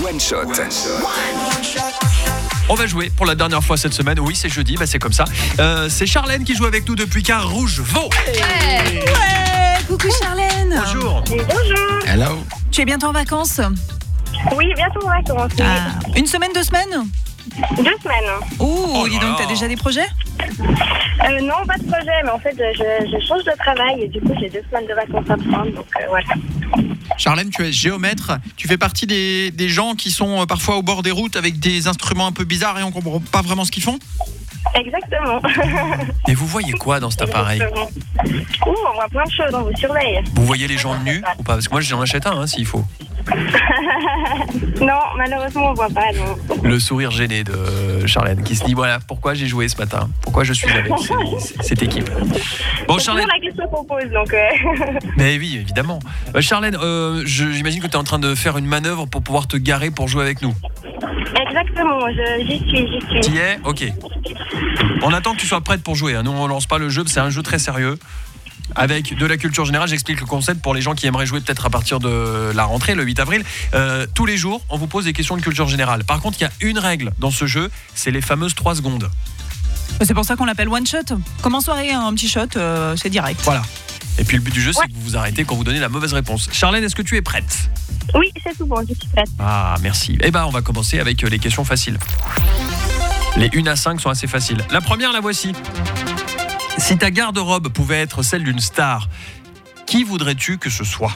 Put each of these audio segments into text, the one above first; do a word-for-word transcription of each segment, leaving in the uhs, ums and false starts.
One Shot. On va jouer pour la dernière fois cette semaine. Oui, c'est jeudi, bah c'est comme ça. Euh, c'est Charlène qui joue avec nous depuis Car Rouge Vaud. Ouais, ouais, coucou Charlène. Bonjour. Bonjour. Hello. Tu es bientôt en vacances? Oui, bientôt on va commencer. Ah, une semaine, deux semaines? Deux semaines. Ouh, Oh dis là donc, là. t'as déjà des projets? Euh, non, pas de projet, mais en fait, je, je change de travail et du coup, j'ai deux semaines de vacances à prendre, donc euh, voilà. Charlène, tu es géomètre. Tu fais partie des, des gens qui sont parfois au bord des routes avec des instruments un peu bizarres et on comprend pas vraiment ce qu'ils font. Exactement. Et vous voyez quoi dans cet appareil? Exactement. Ouh, on voit plein de choses, on vous surveille. Vous voyez les gens nus ou pas? Parce que moi j'en achète un hein, s'il faut. Non, malheureusement, on voit pas, non. Le sourire gêné de Charlène qui se dit voilà pourquoi j'ai joué ce matin, pourquoi je suis avec ces- cette équipe. Bon C'est Charlène, toujours la question qu'on pose, donc... Euh... mais oui évidemment. Euh, Charlène, euh, je- j'imagine que tu es en train de faire une manœuvre pour pouvoir te garer pour jouer avec nous. Exactement, je, j'y suis, j'y suis. T'y es? Ok. On attend que tu sois prête pour jouer. hein. Nous on lance pas le jeu, c'est un jeu très sérieux. Avec de la culture générale, j'explique le concept pour les gens qui aimeraient jouer peut-être à partir de la rentrée, le huit avril. Euh, tous les jours, on vous pose des questions de culture générale. Par contre, il y a une règle dans ce jeu, c'est les fameuses trois secondes. C'est pour ça qu'on l'appelle one shot. Comme en soirée, un petit shot, euh, c'est direct. Voilà. Et puis le but du jeu, c'est Ouais. que vous vous arrêtez quand vous donnez la mauvaise réponse. Charlène, est-ce que tu es prête? Oui, c'est tout bon, je suis prête. Ah, merci. Eh ben, on va commencer avec euh, les questions faciles. Les une à cinq sont assez faciles. La première, la voici. Si ta garde-robe pouvait être celle d'une star, qui voudrais-tu que ce soit?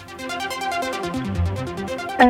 Euh...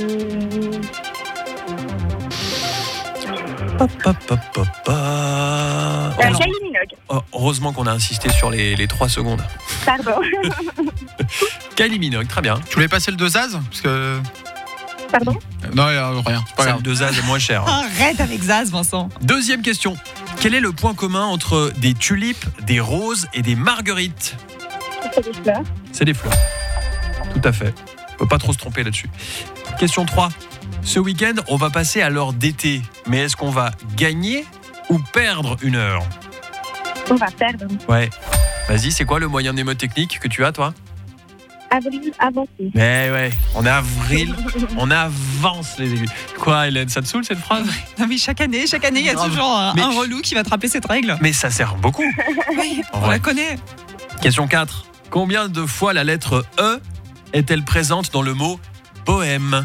Hop, hop, hop, hop, hop. Euh, Alors, Kylie Minogue. oh, heureusement qu'on a insisté sur les, les trois secondes. Pardon. Kylie Minogue, très bien. Tu voulais passer le deux Zaz parce que Pardon. non, y a rien. C'est pas Celle grave. de Zaz est moins chère. hein. Arrête avec Zaz, Vincent. Deuxième question. Quel est le point commun entre des tulipes, des roses et des marguerites? C'est des fleurs. C'est des fleurs. Tout à fait. On peut pas trop se tromper là-dessus. Question trois. Ce week-end, on va passer à l'heure d'été. Mais est-ce qu'on va gagner ou perdre une heure? On va perdre. Ouais. Vas-y, c'est quoi le moyen mnémotechnique que tu as, toi? Avril avancé. Mais ouais, on est avril, on avance les aiguilles. Quoi, Hélène, ça te saoule cette phrase? Non mais chaque année, chaque année, il y a Grave. toujours un, Mais- un relou qui va te rappeler cette règle. Mais ça sert beaucoup. Oui, En on vrai. la connaît. Question quatre. Combien de fois la lettre E est-elle présente dans le mot bohème?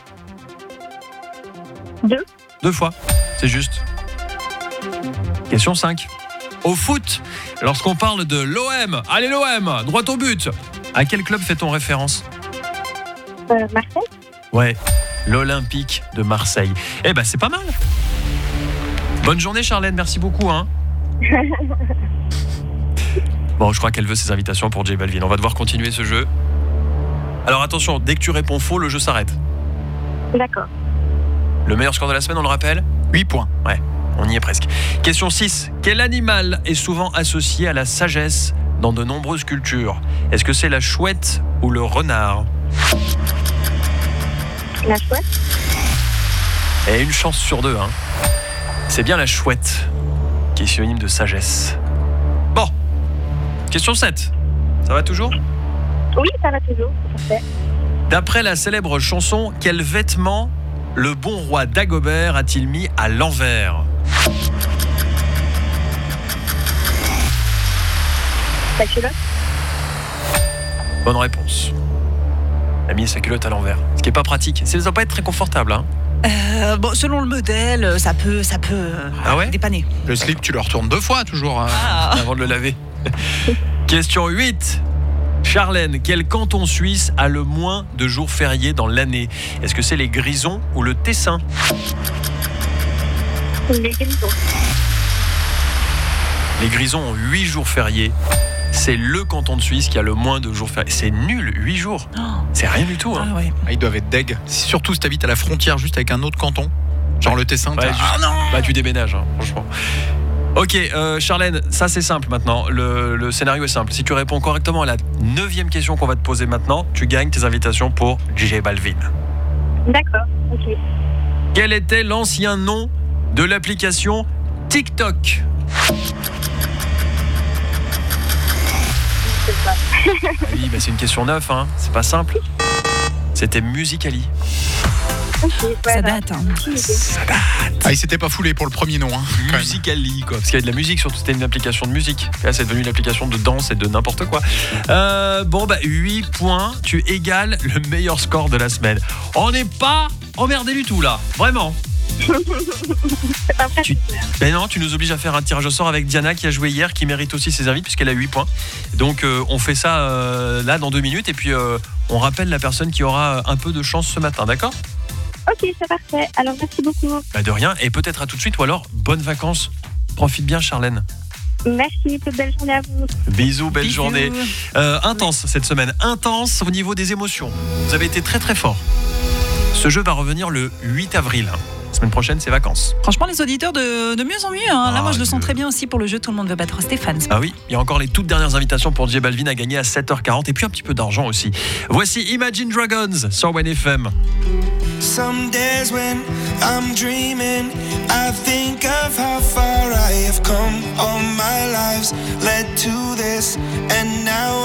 Deux. Deux fois, c'est juste. Question cinq. Au foot, lorsqu'on parle de l'O M, allez l'O M, droit au but, à quel club fait-on référence? Euh, Marseille. Ouais, l'Olympique de Marseille. Eh ben c'est pas mal. Bonne journée Charlène, merci beaucoup. Hein. Bon, je crois qu'elle veut ses invitations pour J Balvin. On va devoir continuer ce jeu. Alors attention, dès que tu réponds faux, le jeu s'arrête. D'accord. Le meilleur score de la semaine, on le rappelle? huit points. Ouais, on y est presque. Question six. Quel animal est souvent associé à la sagesse dans de nombreuses cultures? Est-ce que c'est la chouette ou le renard? La chouette. Et une chance sur deux, hein. C'est bien la chouette qui est synonyme de sagesse. Bon, question sept. Ça va toujours? Oui, ça va toujours. Parfait. D'après la célèbre chanson, quel vêtement le bon roi Dagobert a-t-il mis à l'envers? La culotte. Bonne réponse. Il a mis sa culotte à l'envers. Ce qui n'est pas pratique. Ça ne doit pas être très confortable. Hein. Euh, bon, selon le modèle, ça peut, ça peut euh, Ah ouais dépanner. Le slip, tu le retournes deux fois toujours. hein. Ah. Avant de le laver. Question huit. Charlène, quel canton suisse a le moins de jours fériés dans l'année? Est-ce que c'est les Grisons ou le Tessin? Les grisons. Les Grisons ont huit jours fériés. C'est le canton de Suisse qui a le moins de jours fériés. C'est nul, huit jours. C'est rien du tout. Hein. Ah ouais. Ah, ils doivent être deg. Surtout si t'habites à la frontière juste avec un autre canton, genre le Tessin. Ouais, t'as- juste- Ah non. Bah, tu déménages, hein, franchement. Ok, euh, Charlène, ça c'est simple maintenant. Le, le scénario est simple. Si tu réponds correctement à la neuvième question qu'on va te poser maintenant, tu gagnes tes invitations pour J Balvin. D'accord. Ok. Quel était l'ancien nom de l'application TikTok? Je sais pas. Ah oui, bah c'est une question neuf, hein. C'est pas simple. C'était Musical.ly. Ok. Ça date. Hein. Ah, il s'était pas foulé pour le premier nom. Hein, quand même. Musically, quoi. Parce qu'il y a de la musique, surtout c'était une application de musique. Là, c'est devenu une application de danse et de n'importe quoi. Euh, bon, bah, huit points. Tu égales le meilleur score de la semaine. On n'est pas emmerdé du tout, là. Vraiment. C'est pas Tu... Ben non, tu nous obliges à faire un tirage au sort avec Diana qui a joué hier, qui mérite aussi ses invites puisqu'elle a huit points. Donc euh, on fait ça euh, là dans deux minutes et puis euh, on rappelle la personne qui aura un peu de chance ce matin, d'accord ? Ok, c'est parfait. Alors merci beaucoup. Bah de rien, et peut-être à tout de suite ou alors bonnes vacances. Profite bien Charlène. Merci, toute belle journée à vous. Bisous, belle Bisous. journée. Euh, intense cette semaine, intense au niveau des émotions. Vous avez été très très fort. Ce jeu va revenir le huit avril. La semaine prochaine, c'est vacances. Franchement, les auditeurs de, de mieux en mieux. Hein. Là, Ah, moi, je le sens Dieu. très bien aussi pour le jeu Tout le monde veut battre Stéphane. Ah oui, il y a encore les toutes dernières invitations pour J Balvin à gagner à sept heures quarante et puis un petit peu d'argent aussi. Voici Imagine Dragons sur Wen F M. Some days when I'm dreaming, I think of how far I have come. All my lives led to this, and now